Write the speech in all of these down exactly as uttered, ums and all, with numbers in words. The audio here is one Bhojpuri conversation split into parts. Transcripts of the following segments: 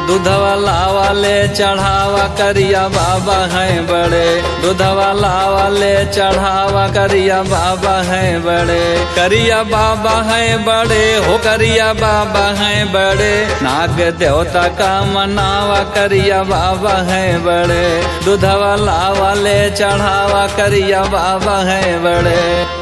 दूधवा लावा ले चढ़ावा करिया बाबा हैं बड़े, दूधवा लावा ले चढ़ावा करिया बाबा हैं बड़े, करिया बाबा हैं बड़े हो करिया बाबा हैं बड़े, नाग देवता का मनावा करिया बाबा हैं बड़े, दूधवा लावा ले चढ़ावा करिया बाबा हैं बड़े।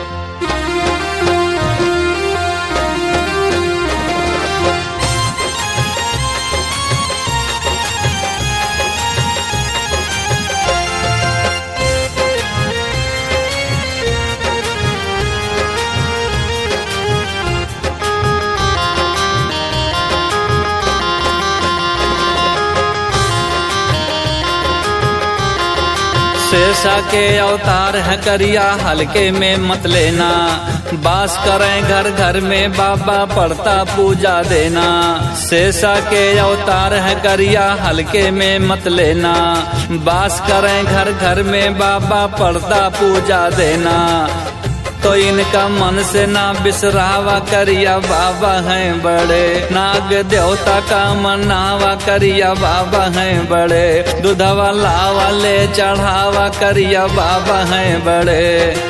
शेषा के अवतार है करिया हल्के में मत लेना, बास करें घर घर में बाबा पड़ता पूजा देना। शेषा के अवतार है करिया हल्के में मत लेना, बास करें घर घर में बाबा पड़ता पूजा देना। तो इनका मन से ना बिसरावा करिया बाबा हैं बड़े, नाग देवता का मनावा करिया बाबा हैं बड़े, दूधवा लावा ले चढ़ावा करिया बाबा हैं बड़े।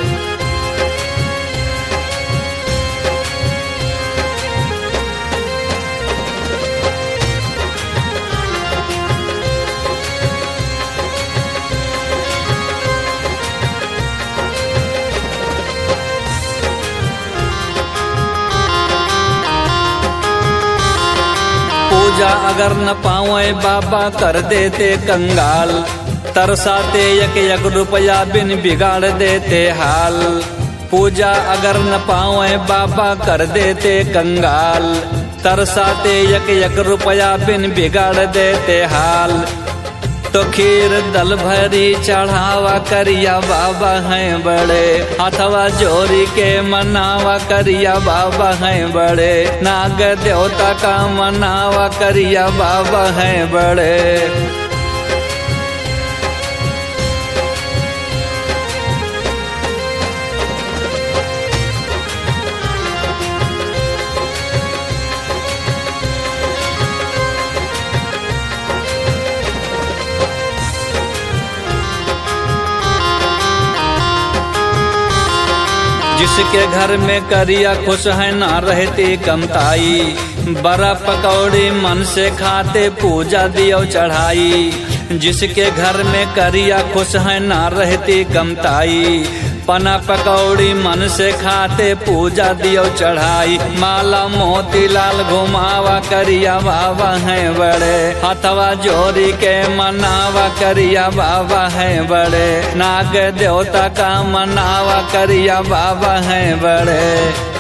पूजा अगर न पावे बाबा कर देते कंगाल, तरसाते एक एक रुपया बिन बिगाड़ देते हाल। पूजा अगर न पावे बाबा कर देते कंगाल, तरसाते एक एक रुपया बिन बिगाड़ देते हाल। तो खीर दल भरी चढ़ावा करिया बाबा हैं बड़े, अथवा जोरी के मनावा करिया बाबा हैं बड़े, नाग देवता का मनावा करिया बाबा हैं बड़े। जिसके घर में करिया खुश है ना रहती कमताई, बड़ा पकौड़ी मन से खाते पूजा दियो चढ़ाई। जिसके घर में करिया खुश है ना रहती कमताई, पना पकौड़ी मन से खाते पूजा दियो चढ़ाई। माला मोती लाल घुमावा करिया बाबा हैं बड़े, अथवा जोरी के मनावा करिया बाबा हैं बड़े, नाग देवता का मनावा करिया बाबा हैं बड़े।